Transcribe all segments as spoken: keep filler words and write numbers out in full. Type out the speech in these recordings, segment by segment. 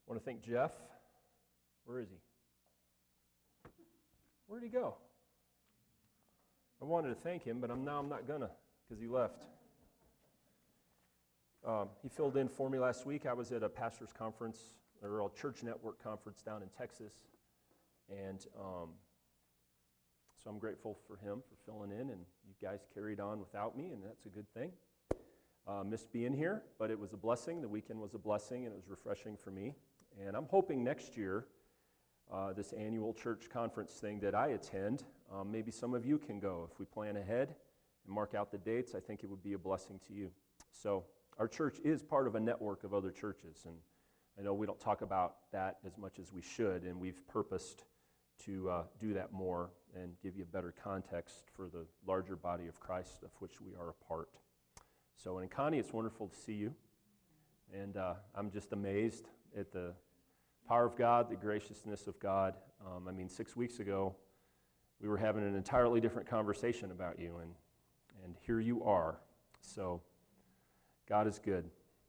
I want to thank Jeff. Where is he? Where'd he go? I wanted to thank him, but I'm now I'm not gonna because he left. Um, he filled in for me last week. I was at a pastor's conference, or a church network conference down in Texas, and um, so I'm grateful for him for filling in, and you guys carried on without me, and that's a good thing. Uh, missed being here, but it was a blessing. The weekend was a blessing, and it was refreshing for me. And I'm hoping next year, uh, this annual church conference thing that I attend, um, maybe some of you can go. If we plan ahead and mark out the dates, I think it would be a blessing to you. So our church is part of a network of other churches, and I know we don't talk about that as much as we should, and we've purposed to uh, do that more and give you a better context for the larger body of Christ of which we are a part. So, and Connie, it's wonderful to see you, and uh, I'm just amazed at the power of God, the graciousness of God. Um, I mean, six weeks ago, we were having an entirely different conversation about you, and and here you are. So, God is good.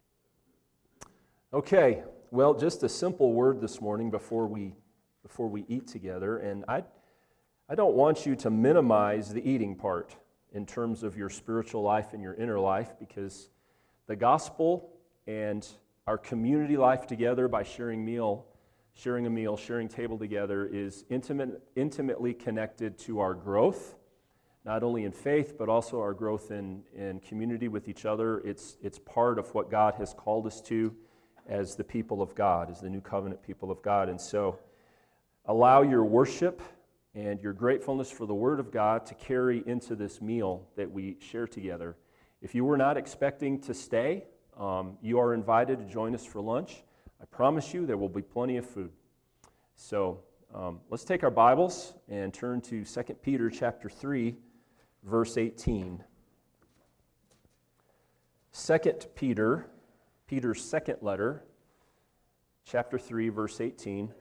Okay, well, just a simple word this morning before we before we eat together, and I I don't want you to minimize the eating part in terms of your spiritual life and your inner life, because the gospel and our community life together by sharing meal, sharing a meal, sharing table together is intimate, intimately connected to our growth, not only in faith, but also our growth in, in community with each other. It's, it's part of what God has called us to as the people of God, as the new covenant people of God. And so allow your worship and your gratefulness for the Word of God to carry into this meal that we share together. If you were not expecting to stay, um, you are invited to join us for lunch. I promise you there will be plenty of food. So um, let's take our Bibles and turn to Second Peter chapter three, verse eighteen. Second Peter, Peter's second letter, chapter three, verse eighteen.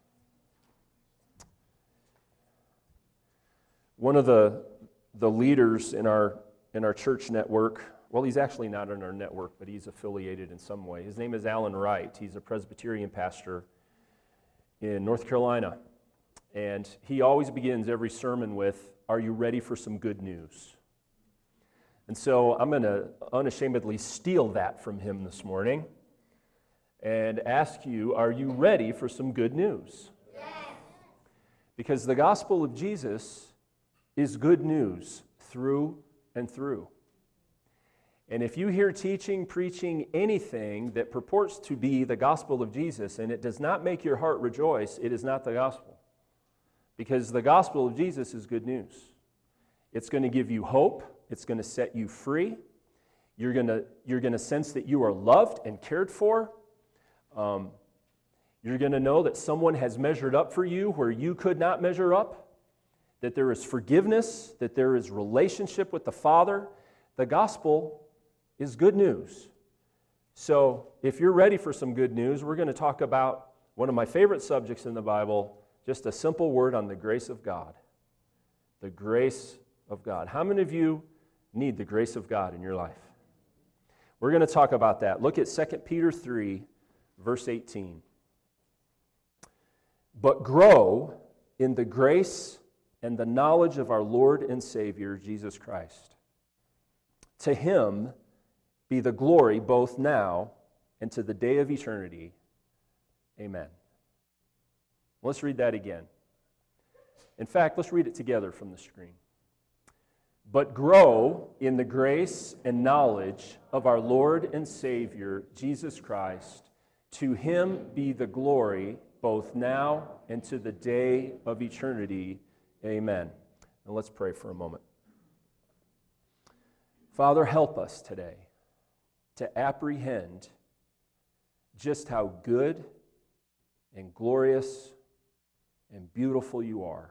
One of the, the leaders in our in our church network, well, he's actually not in our network, but he's affiliated in some way. His name is Alan Wright. He's a Presbyterian pastor in North Carolina. And he always begins every sermon with, "Are you ready for some good news?" And so I'm going to unashamedly steal that from him this morning and ask you, are you ready for some good news? Yes. Because the gospel of Jesus is good news through and through. And if you hear teaching, preaching, anything that purports to be the gospel of Jesus and it does not make your heart rejoice, it is not the gospel. Because the gospel of Jesus is good news. It's going to give you hope. It's going to set you free. You're going to, you're going to sense that you are loved and cared for. Um, you're going to know that someone has measured up for you where you could not measure up. That there is forgiveness, that there is relationship with the Father. The gospel is good news. So if you're ready for some good news, we're going to talk about one of my favorite subjects in the Bible, just a simple word on the grace of God. The grace of God. How many of you need the grace of God in your life? We're going to talk about that. Look at Second Peter three, verse eighteen. But grow in the grace and the knowledge of our Lord and Savior, Jesus Christ. To Him be the glory both now and to the day of eternity. Amen. Let's read that again. In fact, let's read it together from the screen. But grow in the grace and knowledge of our Lord and Savior, Jesus Christ. To Him be the glory both now and to the day of eternity. Amen. And let's pray for a moment. Father, help us today to apprehend just how good and glorious and beautiful you are.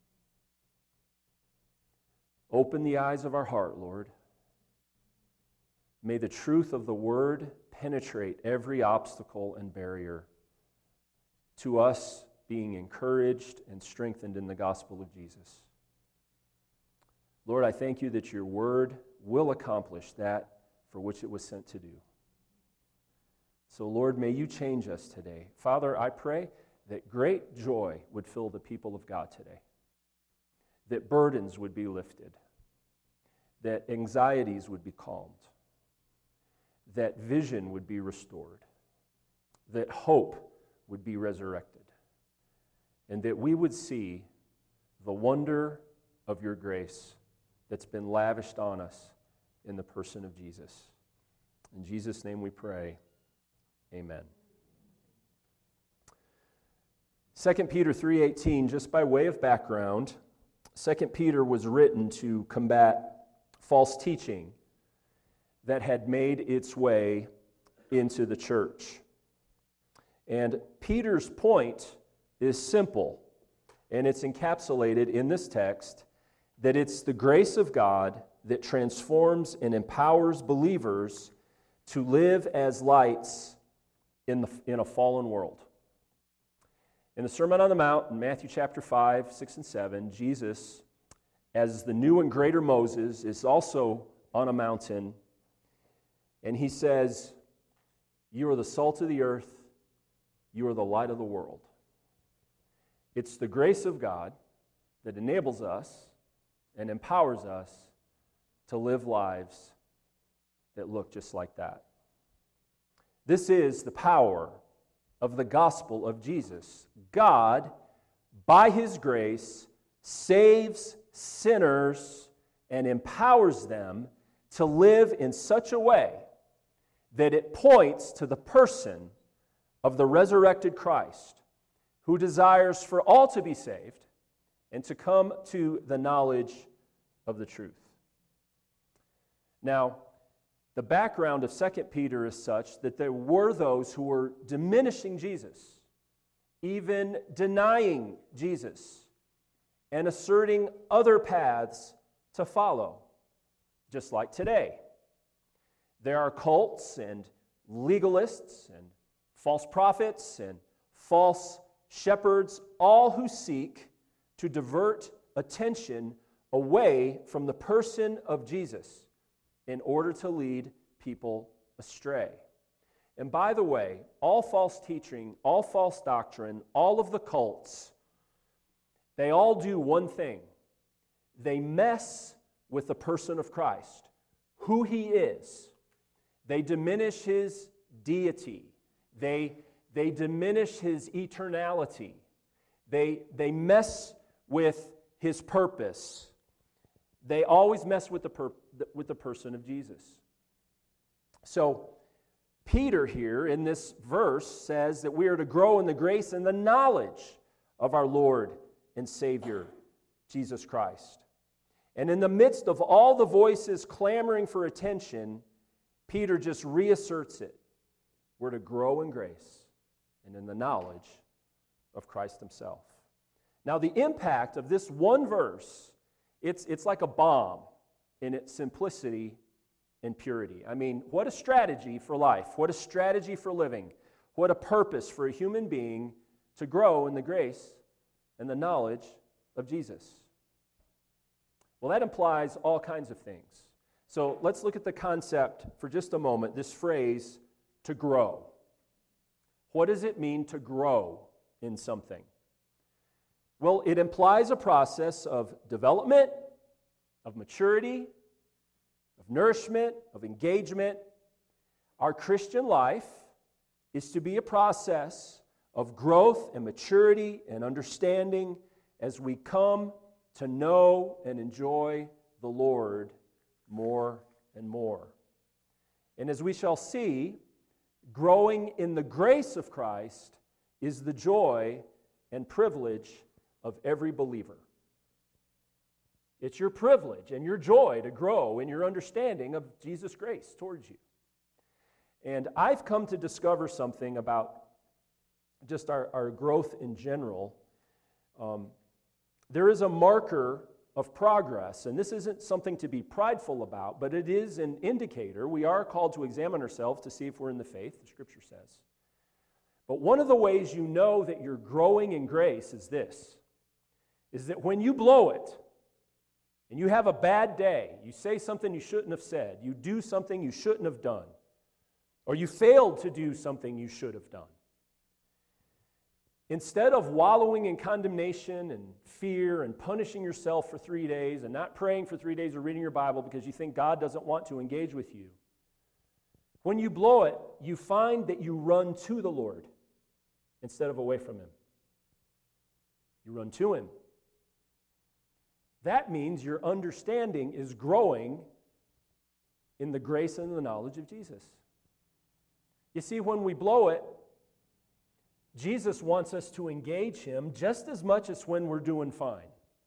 Open the eyes of our heart, Lord. May the truth of the Word penetrate every obstacle and barrier to us being encouraged and strengthened in the gospel of Jesus. Lord, I thank you that your word will accomplish that for which it was sent to do. So, Lord, may you change us today. Father, I pray that great joy would fill the people of God today, that burdens would be lifted, that anxieties would be calmed, that vision would be restored, that hope would be resurrected, and that we would see the wonder of your grace that's been lavished on us in the person of Jesus. In Jesus' name we pray, amen. Second Peter three eighteen, just by way of background, Second Peter was written to combat false teaching that had made its way into the church. And Peter's point is simple, and it's encapsulated in this text, that it's the grace of God that transforms and empowers believers to live as lights in, the, in a fallen world. In the Sermon on the Mount, in Matthew chapter five, six, and seven, Jesus, as the new and greater Moses, is also on a mountain, and he says, "You are the salt of the earth, you are the light of the world." It's the grace of God that enables us and empowers us to live lives that look just like that. This is the power of the gospel of Jesus. God, by his grace, saves sinners and empowers them to live in such a way that it points to the person of the resurrected Christ, who desires for all to be saved and to come to the knowledge of the truth. Now, the background of Second Peter is such that there were those who were diminishing Jesus, even denying Jesus, and asserting other paths to follow, just like today. There are cults and legalists and false prophets and false shepherds, all who seek to divert attention away from the person of Jesus in order to lead people astray. And by the way, all false teaching, all false doctrine, all of the cults, they all do one thing. They mess with the person of Christ, who he is. They diminish his deity. They, they diminish his eternality. They, they mess with his purpose. They always mess with the, per, with the person of Jesus. So, Peter here in this verse says that we are to grow in the grace and the knowledge of our Lord and Savior, Jesus Christ. And in the midst of all the voices clamoring for attention, Peter just reasserts it. We're to grow in grace and in the knowledge of Christ himself. Now, the impact of this one verse, it's, it's like a bomb in its simplicity and purity. I mean, what a strategy for life. What a strategy for living. What a purpose for a human being to grow in the grace and the knowledge of Jesus. Well, that implies all kinds of things. So let's look at the concept for just a moment, this phrase, to grow. What does it mean to grow in something? Well, it implies a process of development, of maturity, of nourishment, of engagement. Our Christian life is to be a process of growth and maturity and understanding as we come to know and enjoy the Lord more and more. And as we shall see, growing in the grace of Christ is the joy and privilege of every believer. It's your privilege and your joy to grow in your understanding of Jesus' grace towards you. And I've come to discover something about just our, our growth in general. Um, there is a marker of progress, and this isn't something to be prideful about, but it is an indicator. We are called to examine ourselves to see if we're in the faith, the Scripture says. But one of the ways you know that you're growing in grace is this, is that when you blow it, and you have a bad day, you say something you shouldn't have said, you do something you shouldn't have done, or you failed to do something you should have done. Instead of wallowing in condemnation and fear and punishing yourself for three days and not praying for three days or reading your Bible because you think God doesn't want to engage with you, when you blow it, you find that you run to the Lord instead of away from Him. You run to Him. That means your understanding is growing in the grace and the knowledge of Jesus. You see, when we blow it, Jesus wants us to engage Him just as much as when we're doing fine.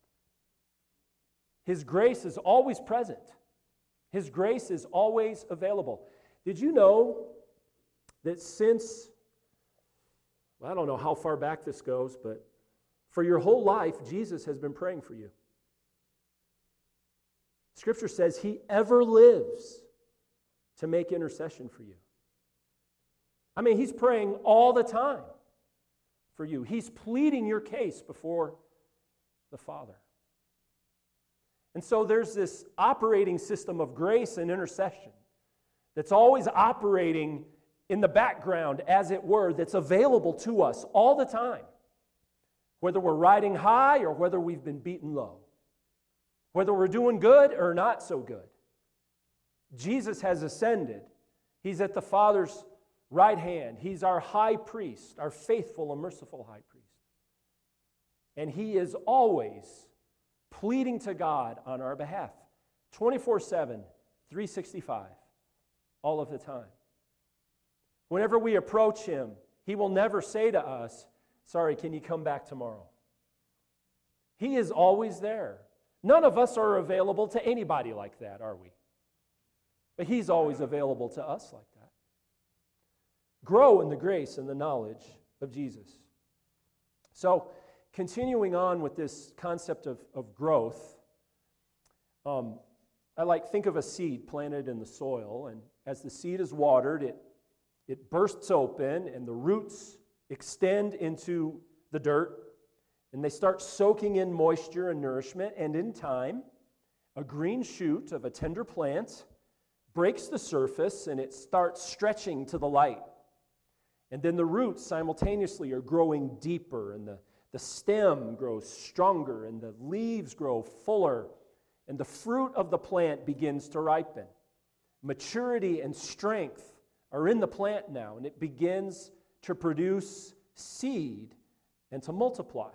His grace is always present. His grace is always available. Did you know that since, well, I don't know how far back this goes, but for your whole life, Jesus has been praying for you. Scripture says He ever lives to make intercession for you. I mean, He's praying all the time for you. He's pleading your case before the Father. And so there's this operating system of grace and intercession that's always operating in the background, as it were, that's available to us all the time, whether we're riding high or whether we've been beaten low, whether we're doing good or not so good. Jesus has ascended. He's at the Father's right hand. He's our high priest, our faithful and merciful high priest. And He is always pleading to God on our behalf, twenty-four seven, three sixty-five, all of the time. Whenever we approach Him, He will never say to us, "Sorry, can you come back tomorrow?" He is always there. None of us are available to anybody like that, are we? But He's always available to us like that. Grow in the grace and the knowledge of Jesus. So, continuing on with this concept of, of growth, um, I like, think of a seed planted in the soil, and as the seed is watered, it, it bursts open, and the roots extend into the dirt, and they start soaking in moisture and nourishment, and in time, a green shoot of a tender plant breaks the surface, and it starts stretching to the light. And then the roots simultaneously are growing deeper, and the, the stem grows stronger, and the leaves grow fuller, and the fruit of the plant begins to ripen. Maturity and strength are in the plant now, and it begins to produce seed and to multiply.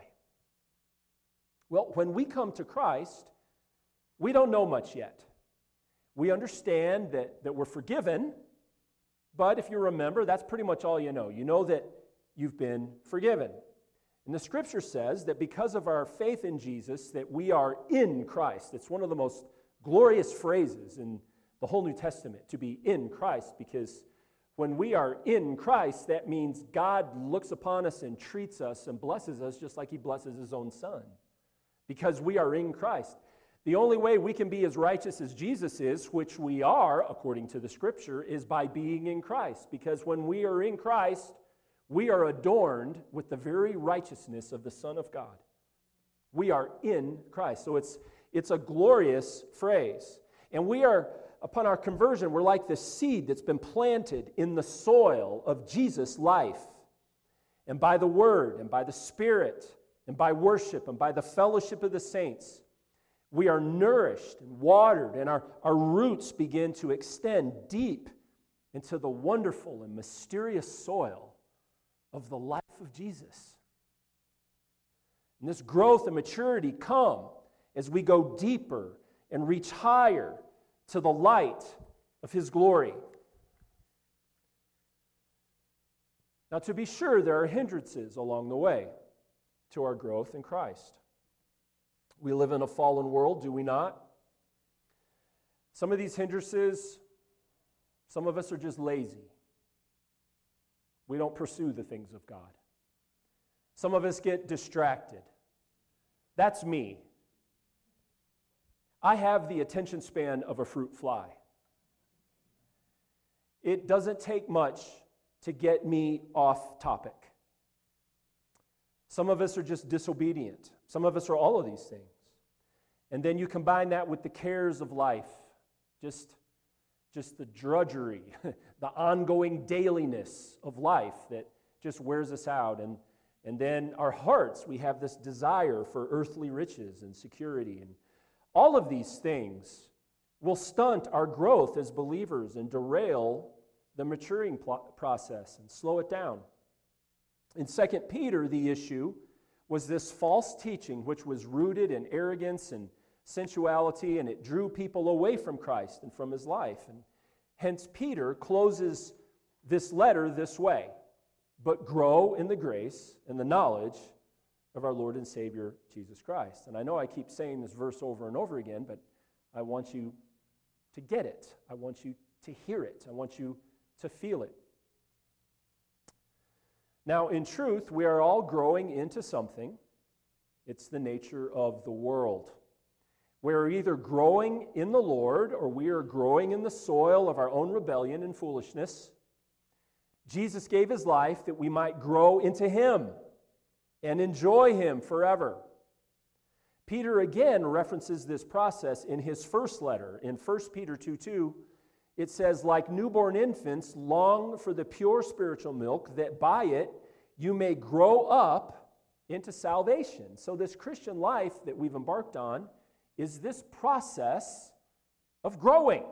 Well, when we come to Christ, we don't know much yet. We understand that, that we're forgiven, but if you remember, that's pretty much all you know. You know that you've been forgiven. And the Scripture says that because of our faith in Jesus, that we are in Christ. It's one of the most glorious phrases in the whole New Testament, to be in Christ, because when we are in Christ, that means God looks upon us and treats us and blesses us just like He blesses His own Son, because we are in Christ. The only way we can be as righteous as Jesus is, which we are, according to the Scripture, is by being in Christ. Because when we are in Christ, we are adorned with the very righteousness of the Son of God. We are in Christ. So it's, it's a glorious phrase. And we are, upon our conversion, we're like the seed that's been planted in the soil of Jesus' life. And by the Word, and by the Spirit, and by worship, and by the fellowship of the saints, we are nourished and watered, and our, our roots begin to extend deep into the wonderful and mysterious soil of the life of Jesus. And this growth and maturity come as we go deeper and reach higher to the light of His glory. Now, to be sure, there are hindrances along the way to our growth in Christ. We live in a fallen world, do we not? Some of these hindrances, some of us are just lazy. We don't pursue the things of God. Some of us get distracted. That's me. I have the attention span of a fruit fly. It doesn't take much to get me off topic. Some of us are just disobedient. Some of us are all of these things. And then you combine that with the cares of life, just just the drudgery, the ongoing dailiness of life that just wears us out. And, and then our hearts, we have this desire for earthly riches and security. And all of these things will stunt our growth as believers and derail the maturing pl- process and slow it down. In Second Peter, the issue was this false teaching which was rooted in arrogance and sensuality, and it drew people away from Christ and from his life. And hence Peter closes this letter this way: but grow in the grace and the knowledge of our Lord and Savior Jesus Christ. And I know I keep saying this verse over and over again, but I want you to get it. I want you to hear it. I want you to feel it. Now, in truth, we are all growing into something. It's the nature of the world. We're either growing in the Lord or we are growing in the soil of our own rebellion and foolishness. Jesus gave his life that we might grow into him and enjoy him forever. Peter again references this process in his first letter. In First Peter two two, it says, like newborn infants, long for the pure spiritual milk, that by it you may grow up into salvation. So this Christian life that we've embarked on is this process of growing.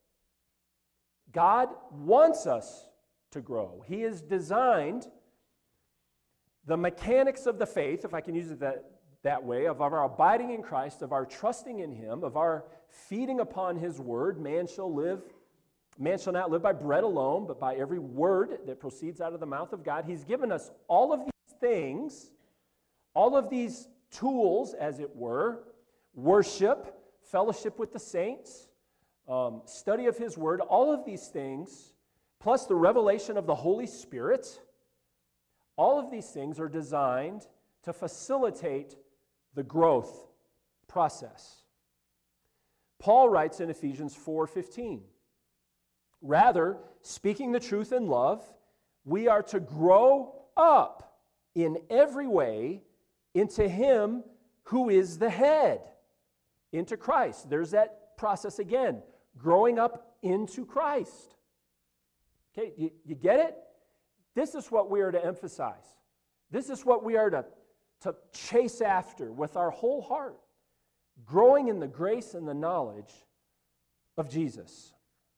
God wants us to grow. He has designed the mechanics of the faith, if I can use it that, that way, of our abiding in Christ, of our trusting in him, of our feeding upon his word. Man shall live, man shall not live by bread alone, but by every word that proceeds out of the mouth of God. He's given us all of these things, all of these tools, as it were: worship, fellowship with the saints, um, study of his word, all of these things, plus the revelation of the Holy Spirit. All of these things are designed to facilitate the growth process. Paul writes in Ephesians four fifteen, rather, speaking the truth in love, we are to grow up in every way into him who is the head, into Christ. There's that process again, growing up into Christ. Okay, you, you get it? This is what we are to emphasize. This is what we are to, to chase after with our whole heart, growing in the grace and the knowledge of Jesus.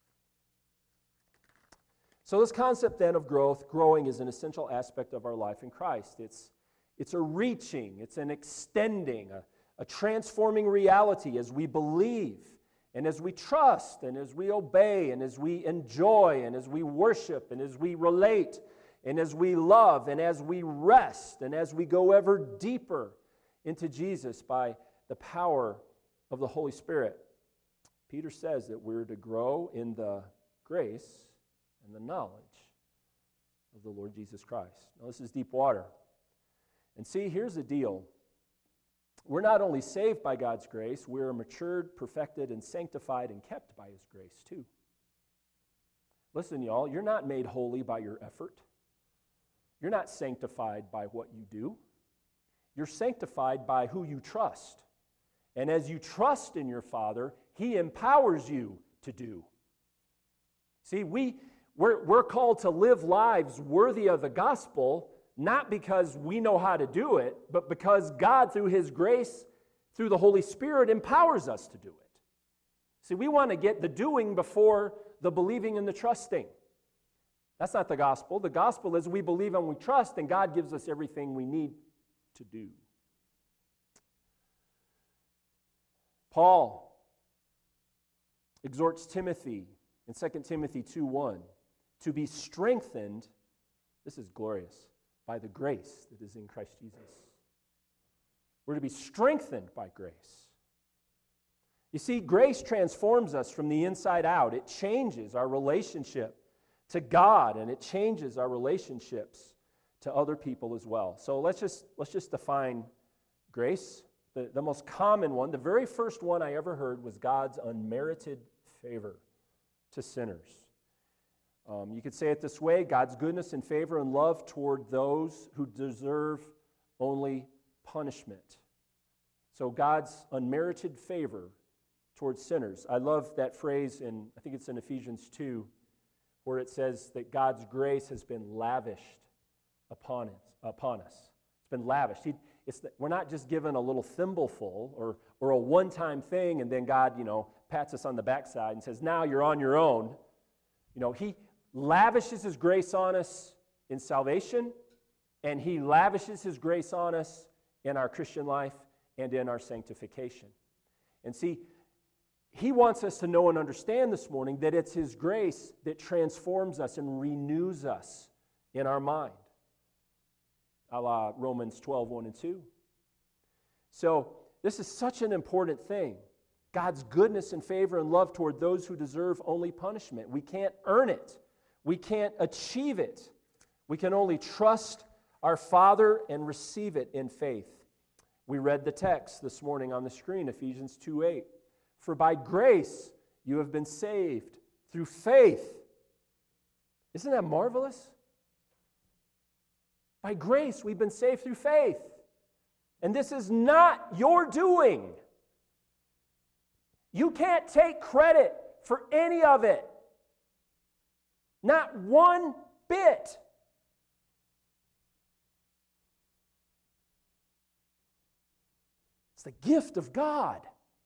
So this concept then of growth, growing is an essential aspect of our life in Christ. It's, it's a reaching, it's an extending, a, a transforming reality as we believe and as we trust and as we obey and as we enjoy and as we worship and as we relate and as we love and as we rest and as we go ever deeper into Jesus by the power of the Holy Spirit. Peter says that we're to grow in the grace and the knowledge of the Lord Jesus Christ. Now, this is deep water. And see, here's the deal. We're not only saved by God's grace, we're matured, perfected, and sanctified and kept by his grace too. Listen, y'all, you're not made holy by your effort. You're not sanctified by what you do. You're sanctified by who you trust. And as you trust in your Father, he empowers you to do. See, we, we're, we're called to live lives worthy of the gospel, not because we know how to do it, but because God, through his grace, through the Holy Spirit, empowers us to do it. See, we want to get the doing before the believing and the trusting. That's not the gospel. The gospel is we believe and we trust, and God gives us everything we need to do. Paul exhorts Timothy in Second Timothy two one to be strengthened, this is glorious, by the grace that is in Christ Jesus. We're to be strengthened by grace. You see, grace transforms us from the inside out. It changes our relationship to God, and it changes our relationships to other people as well. So let's just let's just define grace. The, the most common one, the very first one I ever heard, was God's unmerited favor to sinners. Um, you could say it this way: God's goodness and favor and love toward those who deserve only punishment. So God's unmerited favor towards sinners. I love that phrase in, I think it's in Ephesians two, where it says that God's grace has been lavished upon us. Upon us. It's been lavished. He, it's the, we're not just given a little thimbleful or, or a one-time thing and then God, you know, pats us on the backside and says, now you're on your own. You know, He lavishes His grace on us in salvation, and He lavishes His grace on us in our Christian life and in our sanctification. And see, He wants us to know and understand this morning that it's His grace that transforms us and renews us in our mind, a la Romans twelve, one and two. So this is such an important thing. God's goodness and favor and love toward those who deserve only punishment. We can't earn it. We can't achieve it. We can only trust our Father and receive it in faith. We read the text this morning on the screen, Ephesians two eight. For by grace you have been saved through faith. Isn't that marvelous? By grace we've been saved through faith. And this is not your doing. You can't take credit for any of it. Not one bit. It's the gift of God.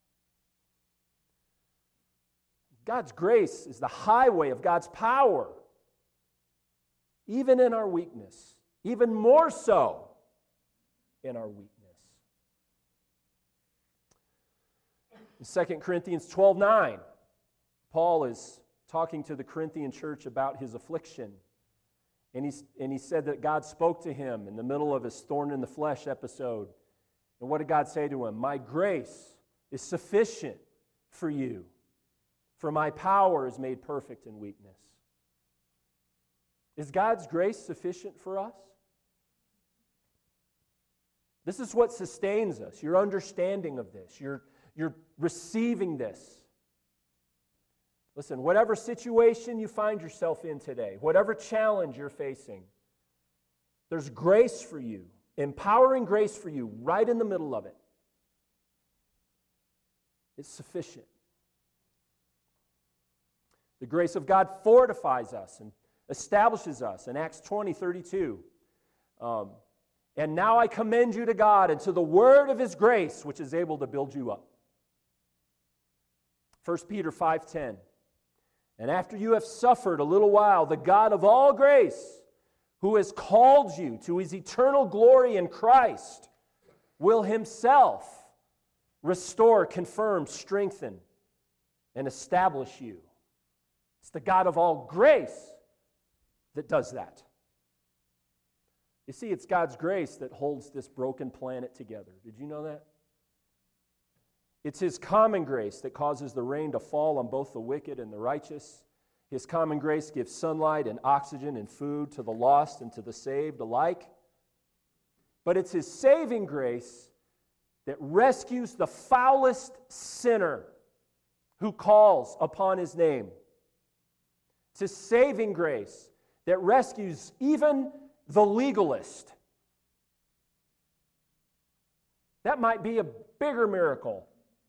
God's grace is the highway of God's power, even in our weakness, even more so in our weakness. In Second Corinthians twelve nine, Paul is talking to the Corinthian church about his affliction. And, he's, and he said that God spoke to him in the middle of his thorn in the flesh episode. And what did God say to him? My grace is sufficient for you, for my power is made perfect in weakness. Is God's grace sufficient for us? This is what sustains us, your understanding of this, your, your receiving this. Listen, whatever situation you find yourself in today, whatever challenge you're facing, there's grace for you, empowering grace for you right in the middle of it. It's sufficient. The grace of God fortifies us and establishes us. In Acts twenty thirty-two, um, and now I commend you to God and to the word of His grace, which is able to build you up. First Peter five ten, and after you have suffered a little while, the God of all grace, who has called you to His eternal glory in Christ, will Himself restore, confirm, strengthen, and establish you. It's the God of all grace that does that. You see, it's God's grace that holds this broken planet together. Did you know that? It's His common grace that causes the rain to fall on both the wicked and the righteous. His common grace gives sunlight and oxygen and food to the lost and to the saved alike. But it's His saving grace that rescues the foulest sinner who calls upon His name. It's His saving grace that rescues even the legalist. That might be a bigger miracle.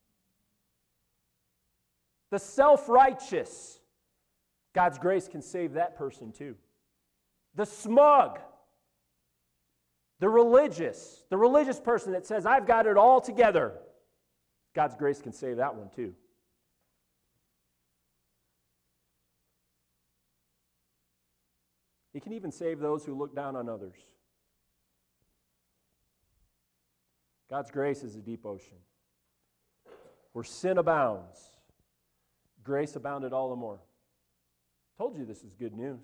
The self-righteous, God's grace can save that person too. The smug, the religious, the religious person that says, I've got it all together, God's grace can save that one too. He can even save those who look down on others. God's grace is a deep ocean. Where sin abounds, grace abounded all the more. Told you this is good news.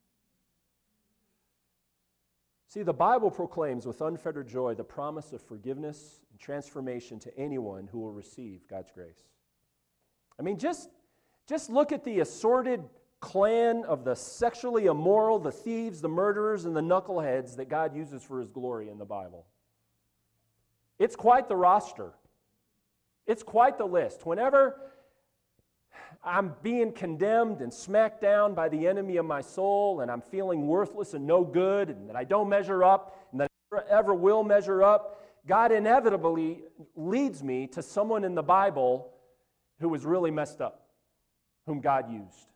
See, the Bible proclaims with unfettered joy the promise of forgiveness and transformation to anyone who will receive God's grace. I mean, just, just look at the assorted clan of the sexually immoral, the thieves, the murderers, and the knuckleheads that God uses for His glory in the Bible. It's quite the roster. It's quite the list. Whenever I'm being condemned and smacked down by the enemy of my soul, and I'm feeling worthless and no good, and that I don't measure up, and that I never ever will measure up, God inevitably leads me to someone in the Bible who was really messed up, whom God used.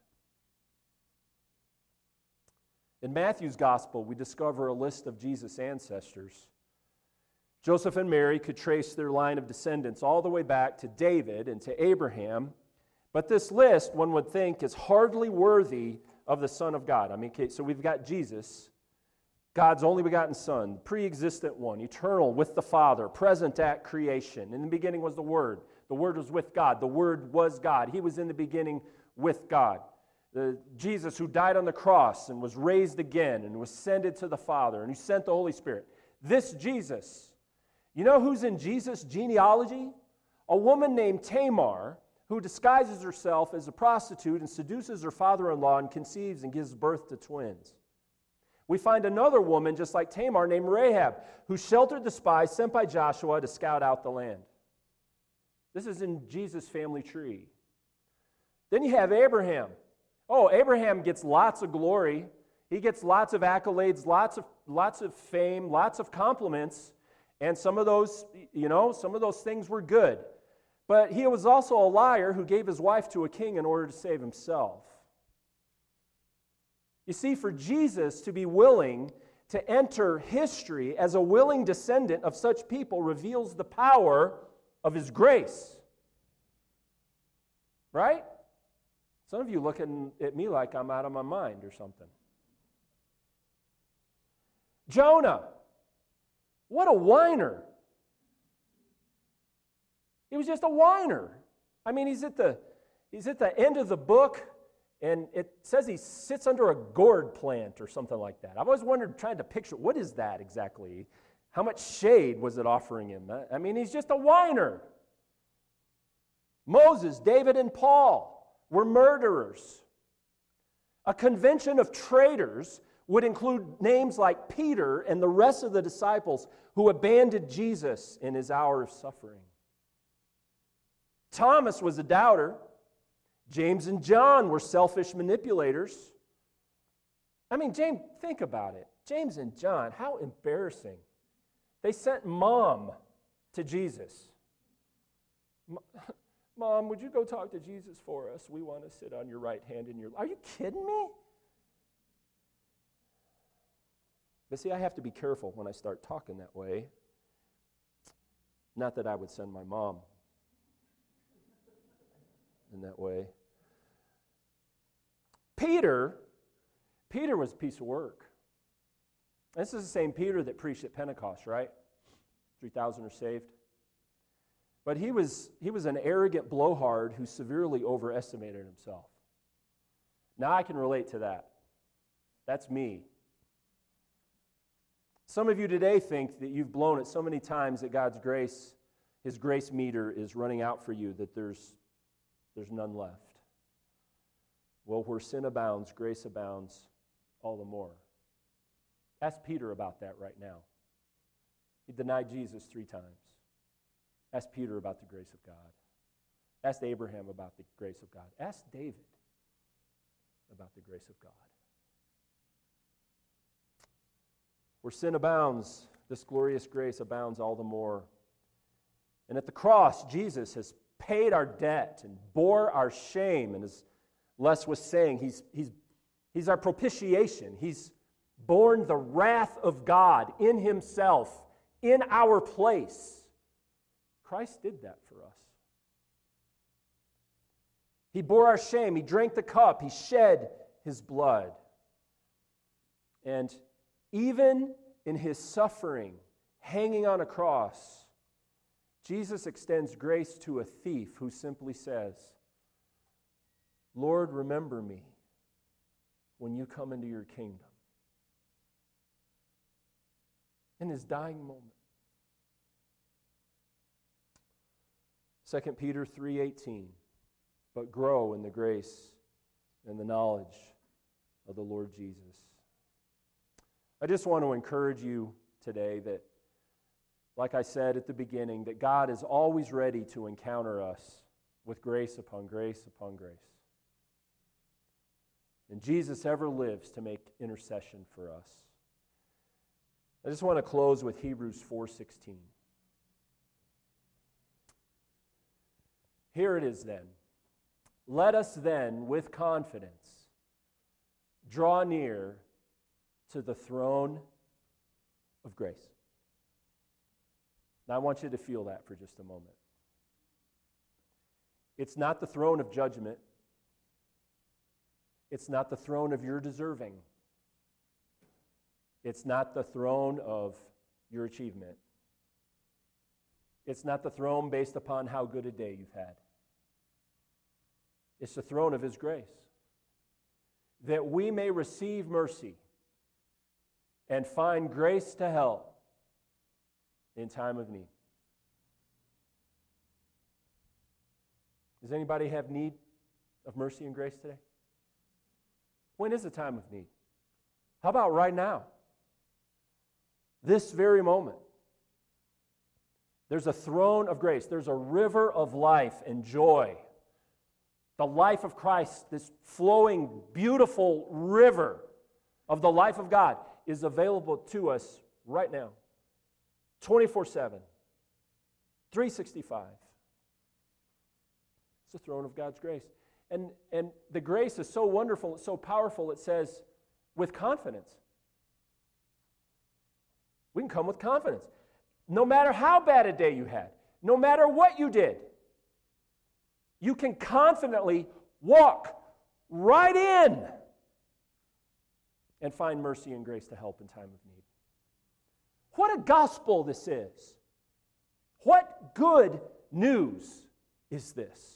In Matthew's gospel, we discover a list of Jesus' ancestors. Joseph and Mary could trace their line of descendants all the way back to David and to Abraham, but this list, one would think, is hardly worthy of the Son of God. I mean, okay, so we've got Jesus, God's only begotten Son, pre-existent one, eternal with the Father, present at creation. In the beginning was the Word. The Word was with God. The Word was God. He was in the beginning with God. The Jesus who died on the cross and was raised again and was ascended to the Father and who sent the Holy Spirit. This Jesus, you know who's in Jesus' genealogy? A woman named Tamar who disguises herself as a prostitute and seduces her father-in-law and conceives and gives birth to twins. We find another woman just like Tamar named Rahab who sheltered the spies sent by Joshua to scout out the land. This is in Jesus' family tree. Then you have Abraham. Oh, Abraham gets lots of glory. He gets lots of accolades, lots of, lots of fame, lots of compliments. And some of those, you know, some of those things were good. But he was also a liar who gave his wife to a king in order to save himself. You see, for Jesus to be willing to enter history as a willing descendant of such people reveals the power of his grace. Right? Some of you looking at me like I'm out of my mind or something. Jonah, what a whiner. He was just a whiner. I mean, he's at the he's at the end of the book, and it says he sits under a gourd plant or something like that. I've always wondered, trying to picture, what is that exactly? How much shade was it offering him? I mean, he's just a whiner. Moses, David, and Paul were murderers. A convention of traitors would include names like Peter and the rest of the disciples who abandoned Jesus in his hour of suffering. Thomas was a doubter. James and John were selfish manipulators. I mean, James, think about it. James and John, how embarrassing. They sent mom to Jesus. Mom, would you go talk to Jesus for us? We want to sit on your right hand in your... Are you kidding me? But see, I have to be careful when I start talking that way. Not that I would send my mom in that way. Peter, Peter was a piece of work. This is the same Peter that preached at Pentecost, right? three thousand are saved. But he was, he was an arrogant blowhard who severely overestimated himself. Now I can relate to that. That's me. Some of you today think that you've blown it so many times that God's grace, His grace meter is running out for you, that there's, there's none left. Well, where sin abounds, grace abounds all the more. Ask Peter about that right now. He denied Jesus three times. Ask Peter about the grace of God. Ask Abraham about the grace of God. Ask David about the grace of God. Where sin abounds, this glorious grace abounds all the more. And at the cross, Jesus has paid our debt and bore our shame. And as Les was saying, he's, he's, he's our propitiation. He's borne the wrath of God in himself, in our place. Christ did that for us. He bore our shame. He drank the cup. He shed his blood. And even in his suffering, hanging on a cross, Jesus extends grace to a thief who simply says, Lord, remember me when you come into your kingdom. In his dying moment. Second Peter three eighteen, but grow in the grace and the knowledge of the Lord Jesus. I just want to encourage you today that, like I said at the beginning, that God is always ready to encounter us with grace upon grace upon grace. And Jesus ever lives to make intercession for us. I just want to close with Hebrews four sixteen. Here it is then. Let us then, with confidence, draw near to the throne of grace. Now I want you to feel that for just a moment. It's not the throne of judgment. It's not the throne of your deserving. It's not the throne of your achievement. It's not the throne based upon how good a day you've had. It's the throne of His grace, that we may receive mercy and find grace to help in time of need. Does anybody have need of mercy and grace today? When is the time of need? How about right now? This very moment. There's a throne of grace. There's a river of life and joy. The life of Christ, this flowing, beautiful river of the life of God, is available to us right now. twenty-four seven. three sixty-five. It's the throne of God's grace. And, and the grace is so wonderful, it's so powerful, it says, with confidence. We can come with confidence. No matter how bad a day you had, no matter what you did, you can confidently walk right in and find mercy and grace to help in time of need. What a gospel this is. What good news is this?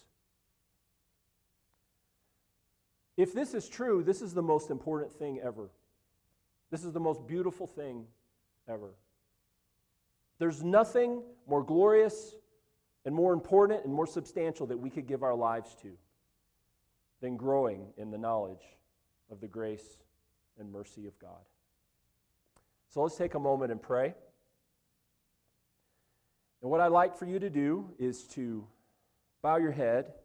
If this is true, this is the most important thing ever. This is the most beautiful thing ever. There's nothing more glorious and more important and more substantial that we could give our lives to than growing in the knowledge of the grace and mercy of God. So let's take a moment and pray. And what I'd like for you to do is to bow your head.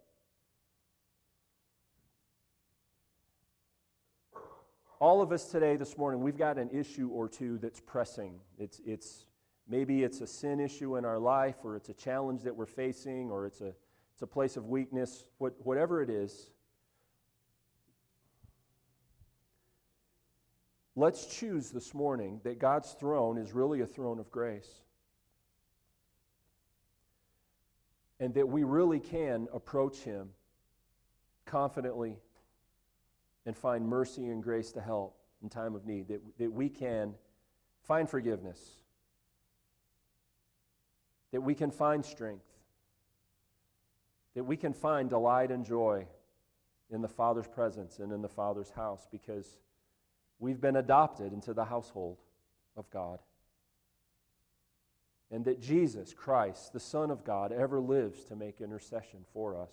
All of us today, this morning, we've got an issue or two that's pressing. It's, it's maybe it's a sin issue in our life, or it's a challenge that we're facing, or it's a, it's a place of weakness, what, whatever it is. Let's choose this morning that God's throne is really a throne of grace. And that we really can approach Him confidently and find mercy and grace to help in time of need. That, that we can find forgiveness. That we can find strength. That we can find delight and joy in the Father's presence and in the Father's house, because we've been adopted into the household of God. And that Jesus Christ, the Son of God, ever lives to make intercession for us.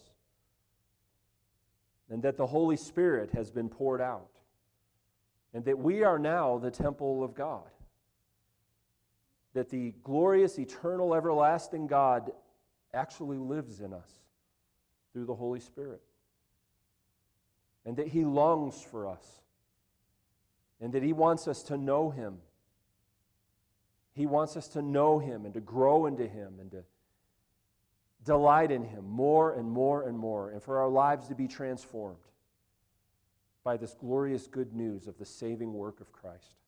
And that the Holy Spirit has been poured out. And that we are now the temple of God. That the glorious, eternal, everlasting God actually lives in us through the Holy Spirit. And that He longs for us. And that He wants us to know Him. He wants us to know Him and to grow into Him and to delight in Him more and more and more, and for our lives to be transformed by this glorious good news of the saving work of Christ.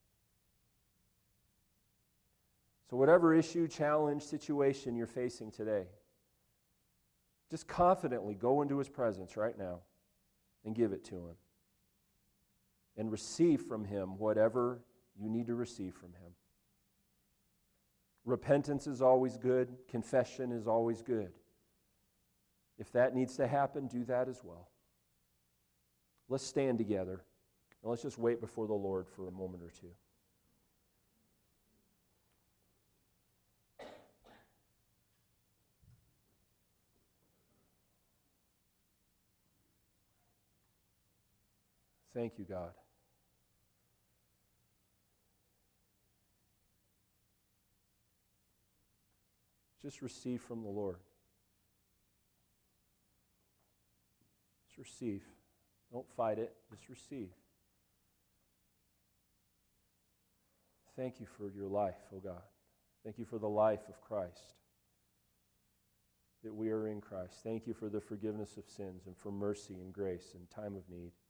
So whatever issue, challenge, situation you're facing today, just confidently go into His presence right now and give it to Him. And receive from Him whatever you need to receive from Him. Repentance is always good. Confession is always good. If that needs to happen, do that as well. Let's stand together, and let's just wait before the Lord for a moment or two. Thank you, God. Just receive from the Lord. Just receive. Don't fight it. Just receive. Thank you for your life, oh God. Thank you for the life of Christ. that we are in Christ. Thank you for the forgiveness of sins and for mercy and grace in time of need.